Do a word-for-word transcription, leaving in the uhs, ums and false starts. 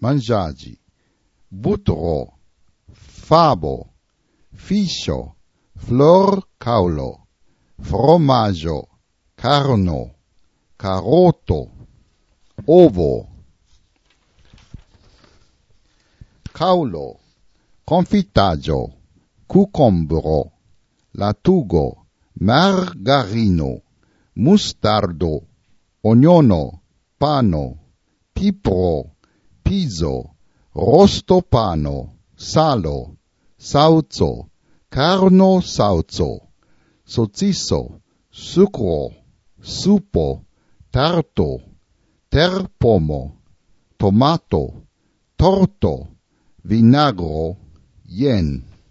mangiaggi, butro, fabo, fiscio, flor caulo, formaggio, carno, caroto, ovo, caulo, confitaggio, cucombro, lattugo, margarino, mustardo, ognono, pano, pipro, piso, rostopano, salo, sauzo, carno sauzo, sozziso, sucro, supo, tarto, terpomo, tomato, torto, vinagro, yen.